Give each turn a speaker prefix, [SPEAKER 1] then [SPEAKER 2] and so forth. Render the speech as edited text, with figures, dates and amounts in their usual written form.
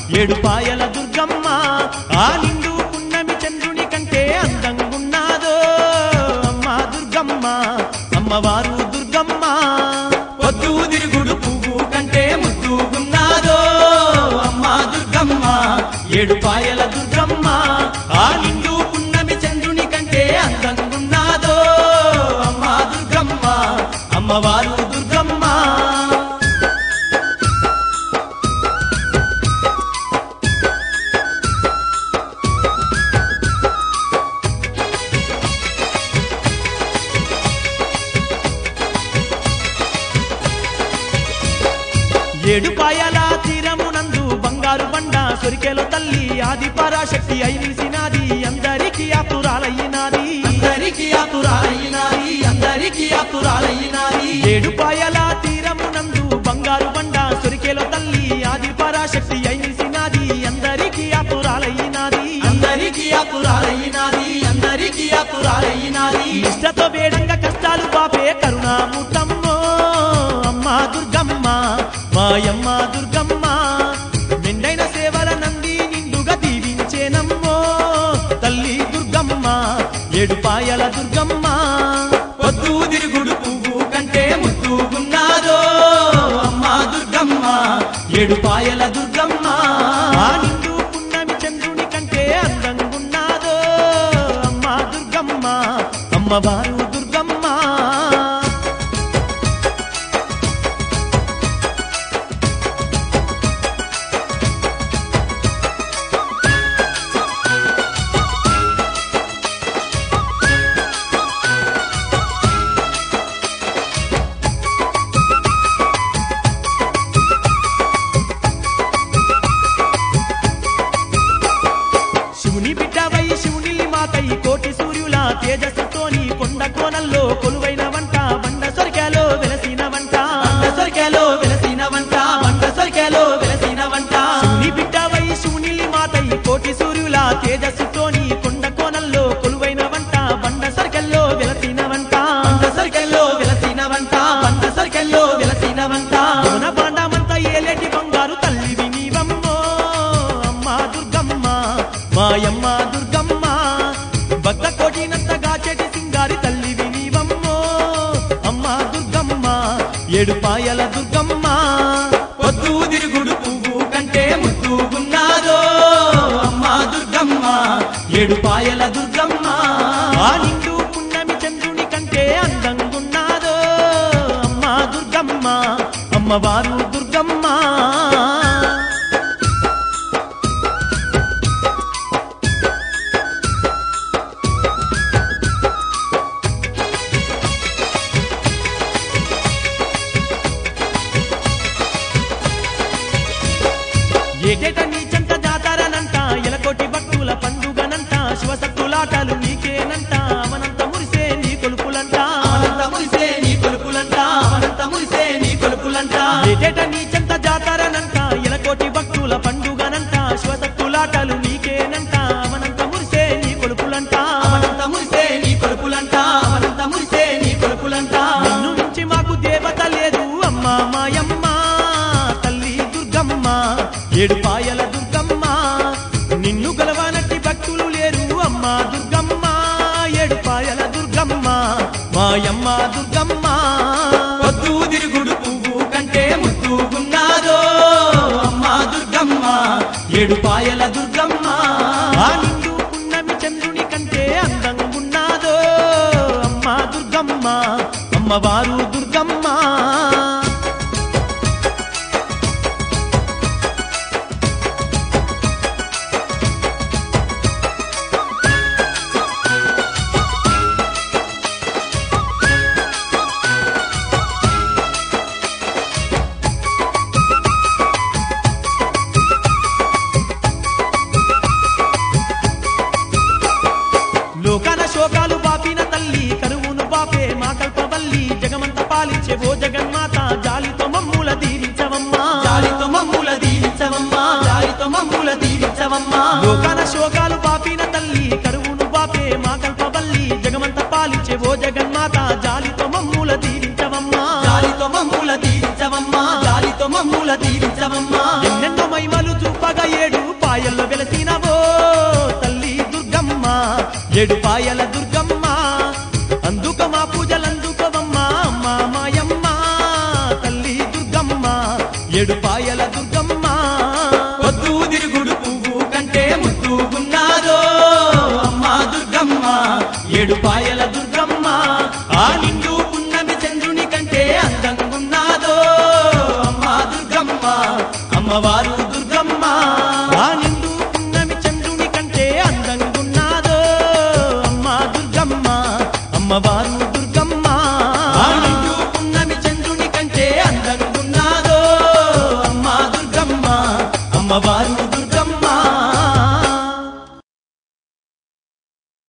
[SPEAKER 1] ఏడుపాయల దుర్గమ్మ ఆ నిండు పున్నమి చంద్రుని కంటే అందంగున్నాదో అమ్మా దుర్గమ్మ అమ్మవారు దుర్గమ్మ పొద్దు తిరుగుడు పువ్వు కంటే ముద్దుగున్నాదో అమ్మా దుర్గమ్మ ఏడుపాయల దుర్గమ్మ ఆ నిండు పున్నమి చంద్రుని కంటే అందంగున్నాదో అమ్మా దుర్గమ్మ అమ్మవారు దుర్గమ్మ ఏడుపాయల తీరమునందు బంగారు బండ సొరికెలో తల్లి ఆది పరాశక్తి అయినిసినాది అందరికీ ఆతురాలయ్యినాది ఏడుపాయల తీరమునందు బంగారు బండ సొరికెలో తల్లి ఆది పరాశక్తి అయినిసినాది అందరికీ ఆతురాలయ్యినాది ఇష్టతో వేడంగా కష్టాలు పాపే కరుణామూర్తమ్మో అమ్మా దుర్గమ్మ మాయమ్మ దుర్గమ్మ మెండైన సేవల నంది నిండుగా దీవించేనమ్మో తల్లి దుర్గమ్మ ఏడుపాయల దుర్గమ్మ పొద్దు తిరుగుడు పువ్వు కంటే ముద్దుగున్నాదో అమ్మా దుర్గమ్మ ఏడుపాయల దుర్గమ్మ ఆ నిండు పున్నమి చంద్రుని కంటే అందంగున్నాదో అమ్మా దుర్గమ్మ అమ్మవారు దుర్గమ్మ శివుని బిడ్డవై శివుని మాతై కోటి సూర్యుల తేజస్సుతోని కొండ కోనల్లో కొలువైన వంట బండ సొరికాలో వెలసిన వంట శివుని బిడ్డవై శివుని మాతై కోటి సూర్యుల తేజస్సుతోని కొండ కోనల్లో కొలువైన వంట బండ సొరికల్లో వెలసిన వంట మన బాండమంతా ఏలేటి బంగారు తల్లివి నీవమ్మో అమ్మా దుర్గమ్మ మాయమ్మ దుర్గమ్మ భక్త కోటినంతగా చెటి సింగారి తల్లివి నీవమ్మో అమ్మా దుర్గమ్మ ఏడుపాయల దుర్గమ్మ పొద్దు తిరుగుడు పువ్వు కంటే ముద్దుగున్నాదో అమ్మా దుర్గమ్మ ఏడుపాయల దుర్గమ్మ ఆ నిండు పున్నమి చంద్రుని కంటే అందంగున్నాదో అమ్మా దుర్గమ్మ అమ్మవారు దుర్గమ్మ ఏటేట నీ చెంత జాతరనంట ఎలకోటి భక్తుల పండుగనంట శివసత్తులాటలు నీకేనంట అవనంత మురిసే నీ కొలుపులంట ఏటేట నీ చెంత జాతరనంట ఎలకోటి భక్తుల పండుగనంట శివసత్తులాటలు నీకేనంట అవనంత మురిసే నీ కొలుపులంట నిన్ను మించి మాకు దేవత లేదు అమ్మా మాయమ్మ తల్లి దుర్గమ్మ ఏడుపాయల దుర్గమ్మ నిన్ను గలవనట్టి భక్తులు లేరు అమ్మా దుర్గమ్మ ఏడుపాయల దుర్గమ్మ మాయమ్మ దుర్గమ్మ పొద్దు తిరుగుడు పువ్వు కంటే ముద్దుగున్నాదో అమ్మా దుర్గమ్మ ఏడుపాయల దుర్గమ్మ ఆ నిండు పున్నమి చంద్రుని కంటే అందంగున్నాదో అమ్మా దుర్గమ్మ అమ్మవారు దుర్గమ్మ లోకాన శోకాలు బాపిన తల్లి కరువును బాపే మా కల్పవల్లి జగమంత పాలించే ఓ జగన్మాత జాలితో మమ్ముల దీవించవమ్మా లోకాన శోకాలు బాపిన తల్లి కరువును బాపే మా కల్పవల్లి జగమంత పాలించే ఓ జగన్మాత జాలితో మమ్ముల దీవించవమ్మా ఎన్నెన్నో మహిమలు చూపగా పాయల దుర్గమ్మ అందుక మా పూజలందుకోవమ్మా అమ్మ మాయమ్మ తల్లి దుర్గమ్మ ఏడు పాయల దుర్గమ్మ పొద్దు తిరుగుడు పువ్వు కంటే ముద్దుగున్నాదో అమ్మ దుర్గమ్మ ఏడు పాయల దుర్గమ్మ ఆ నిండు పున్నమి చంద్రుని కంటే అందంగున్నాదో అమ్మ దుర్గమ్మ అమ్మవారు దుర్గమ్మ ఆ నిండు పున్నమి చంద్రుని కంటే అందంగున్నాదో అమ్మ దుర్గమ్మ అమ్మవారు దుర్గమ్మ ఆ నిండు పున్నమి చంద్రుని కంటే అందంగున్నాదో అమ్మ దుర్గమ్మ అమ్మవారు